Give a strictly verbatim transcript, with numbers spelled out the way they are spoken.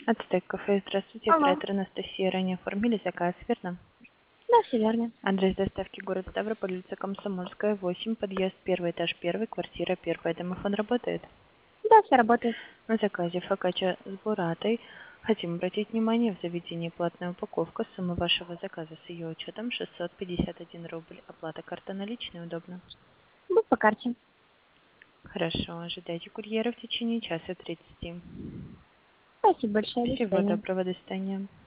Ацтек кафе. Здравствуйте, Алло. оператор Анастасия. Ранее оформили заказ, верно? Да, все верно. Адрес доставки город Ставрополь, улица Комсомольская, восемь, подъезд первый этаж, первый, квартира первая. Домофон работает? Да, все работает. На заказе фокачча с буратой. Хотим обратить внимание, в заведении платная упаковка. Сумма вашего заказа с ее учетом шестьсот пятьдесят один рубль. Оплата карта наличной удобно? Будет по карте. Хорошо, ожидайте курьера в течение часа тридцати. Спасибо большое. До Всего свидания. доброго, до свидания.